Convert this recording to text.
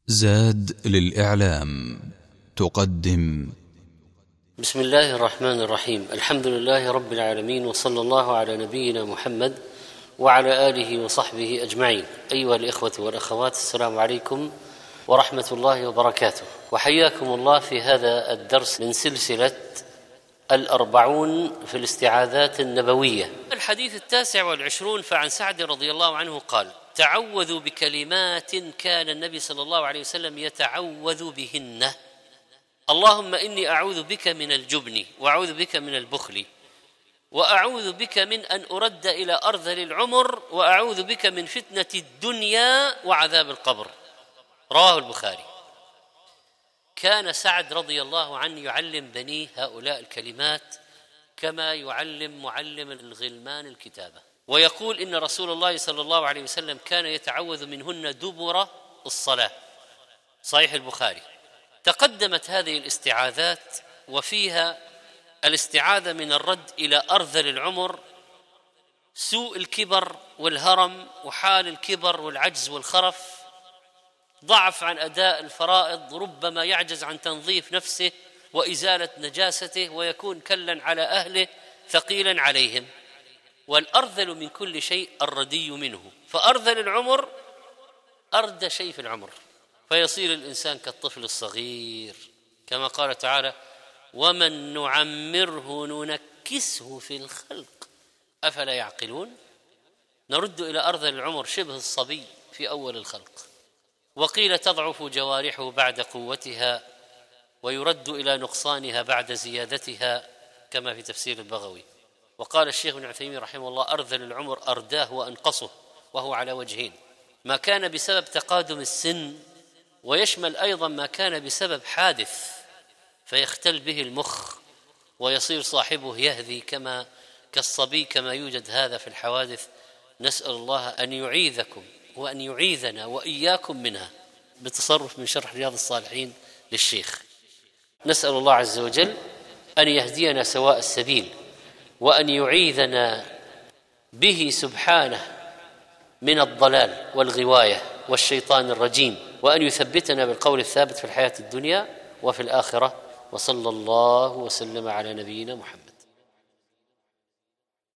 زاد للإعلام تقدم. بسم الله الرحمن الرحيم. الحمد لله رب العالمين، وصلى الله على نبينا محمد وعلى آله وصحبه أجمعين. أيها الإخوة والأخوات، السلام عليكم ورحمة الله وبركاته، وحياكم الله في هذا الدرس من سلسلة 40 في الاستعاذات النبوية. الحديث 29. فعن سعد رضي الله عنه قال: تعوذوا بكلمات كان النبي صلى الله عليه وسلم يتعوذ بهن: اللهم إني أعوذ بك من الجبن، وأعوذ بك من البخل، وأعوذ بك من أن أرد إلى أرذل العمر، وأعوذ بك من فتنة الدنيا وعذاب القبر. رواه البخاري. كان سعد رضي الله عنه يعلم بنيه هؤلاء الكلمات كما يعلم معلم الغلمان الكتابة، ويقول إن رسول الله صلى الله عليه وسلم كان يتعوذ منهن دبر الصلاة. صحيح البخاري. تقدمت هذه الاستعاذات، وفيها الاستعاذة من الرد إلى أرذل العمر، سوء الكبر والهرم، وحال الكبر والعجز والخرف، ضعف عن أداء الفرائض، ربما يعجز عن تنظيف نفسه وإزالة نجاسته، ويكون كلا على أهله ثقيلا عليهم. والأرذل من كل شيء الردي منه، فأرذل العمر أردى شيء في العمر، فيصير الإنسان كالطفل الصغير، كما قال تعالى: ومن نعمره ننكسه في الخلق أفلا يعقلون. نرد إلى أرذل العمر شبه الصبي في أول الخلق. وقيل تضعف جوارحه بعد قوتها، ويرد إلى نقصانها بعد زيادتها، كما في تفسير البغوي. وقال الشيخ ابن عثيمين رحمه الله: أرذل العمر أرداه وأنقصه، وهو على وجهين: ما كان بسبب تقادم السن، ويشمل أيضا ما كان بسبب حادث فيختل به المخ ويصير صاحبه يهذي كالصبي، كما يوجد هذا في الحوادث. نسأل الله أن يعيذكم وأن يعيذنا وإياكم منها، بتصرف من شرح رياض الصالحين للشيخ. نسأل الله عز وجل أن يهدينا سواء السبيل، وأن يعيذنا به سبحانه من الضلال والغواية والشيطان الرجيم، وأن يثبتنا بالقول الثابت في الحياة الدنيا وفي الآخرة. وصلى الله وسلم على نبينا محمد.